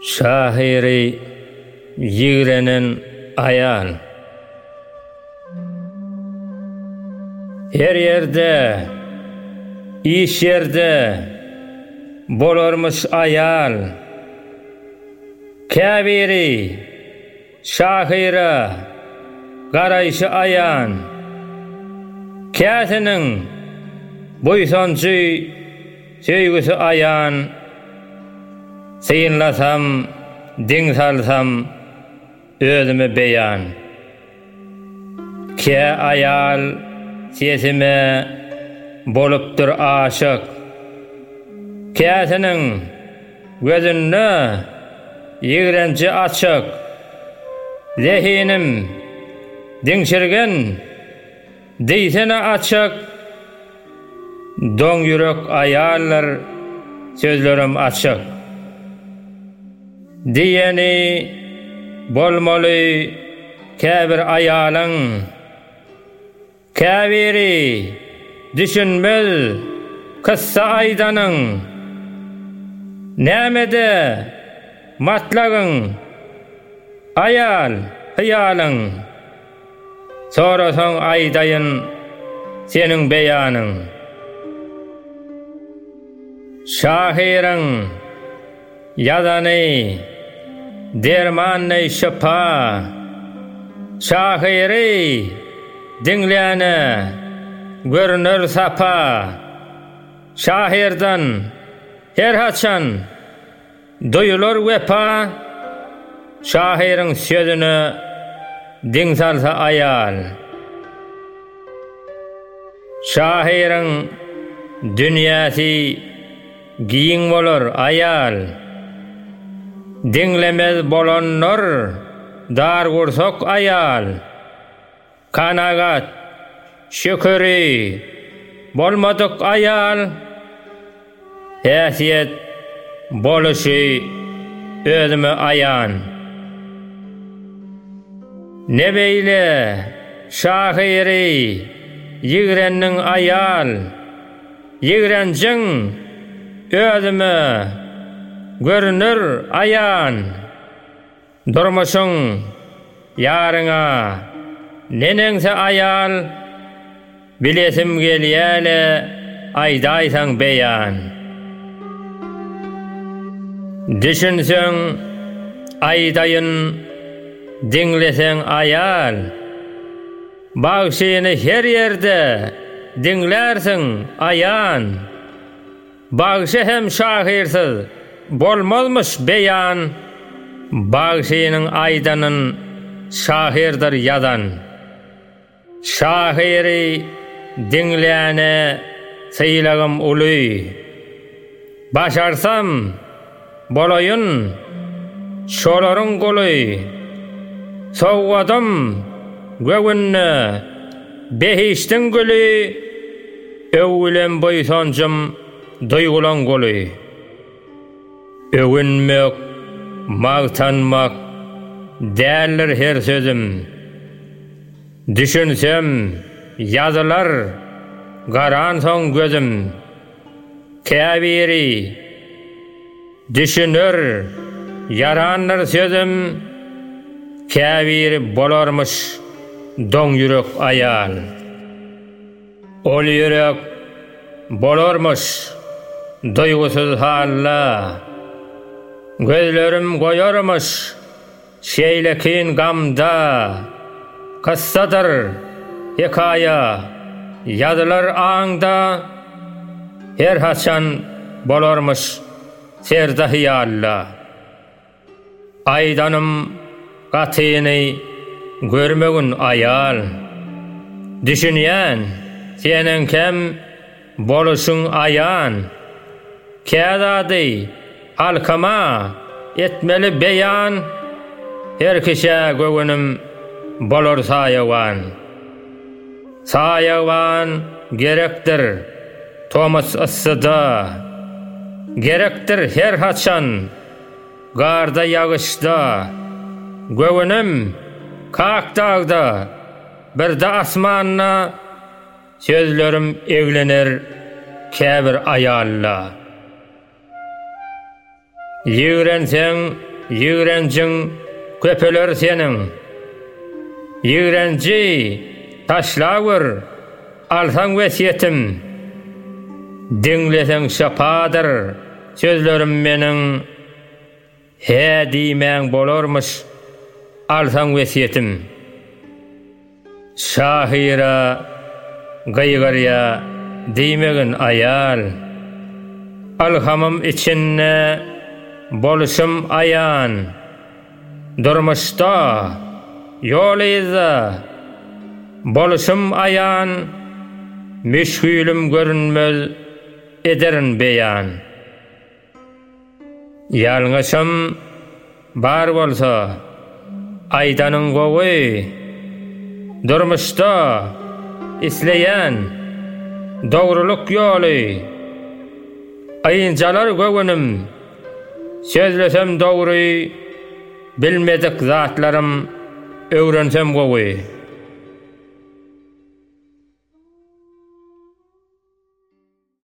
Şahiri yigrenen ayal. Her yerde, iş yerde bolarmış ayal. Käbiri, şahira, garayşı ayan. Käsinin boysancı söýgüsü ayan. Seyinlasam, diň salsam, özüme beyan. Kä ayal sesime bolupdyr aşyk. Käsinin gözünde ýigrençi açyk. Zehinim diňşirgen diýsene açyk. Doň ýürek ayallar sözlerim açyk. Diýeni bolmaly käbir ayalyň. Käbiri düşünmez kıssa aydanyň. Nämede matlagyň ayal hyýalyň. Sorasaň aýdaýyn seniň beýanyň. Şahiriň yazany dermany şifa. Şahiri dinläne görünür sapa. Şahirdan her haçan doýulur wepa. Şahiriň sözüne diň salsa ayal. Şahiriň dünýäsi giň bolar ayal. Dinlemez bolanlar dar gursok ayal. Kanagat şüküri bolmadyk ayal. Häsiýet boluşy özüme ayan. Nebeýle şahiri ýigrenniň ayal. Ýigrençiň özüme görünür ayan. Durmuşuň ýaryňa neneňse ayal. Bilesim gelýäle aýdaýsaň beýan. Düşünseň aýdaýyn, dinleseň ayal. Bagşyny her ýerde dinlersiň ayan. Bagşy hem şahirsiz bolmazmış beýan. Bagşynyň aýdanyn şahirdir ýazan. Şahiri dinläne seýlagym uly. Başarsam bolaýyn şolaryň goly. Sowgadym göwünne behiştiň güli. Öwülen boýsancym doýgulan goly. Övünmek, magtanmak däldir her sözüm. Düşünsem yazılar garan soň gözüm. Käbiri düşünür yaranlar sözüm. Käbiri bolarmış doň ýürek ayal. Ol ýürek bolarmış doýgusuz halla. Gözlerim goýarmış şeýlekin gamda. Kıssadır hekaya yadılar aňda. Her haçan bolarmış serda hyýalla. Aýdanym gatyny görmegin ayal. Düşünýän seniň kem boluşuň ayan. Käzady halkama etmeli beýan. Her kişe göwünim bolar saýawan. Saýawan gerekdir Thomas ıssyda. Gerekdir her haçan garda ýagyşda. Göwünim kak dagda birde asmanna. Sözlerim eglenir käbir ayalla. Ýigrenseň ýigrenjiň köpeler senin. Ýigrenji taşlawyr alsaň wesiýetim. Diňleseň şapadyr sözlerim meniň. He diýmäň bolarmyş alsaň wesiýetim. Şahira gaýgarya diýmegin ayal. Alhamam içinne boluşum ayan. Durmuşda ýolyza boluşum ayan. Meşgulüm görünmez ederin beyan. Ýalňaşym bar bolsa aýdanyň gowy. Durmuşda isleýän dogruluk ýoly. Aýynjalar göwünim sözlesem dogry, bilmedik zatlarym öwrensem gowy.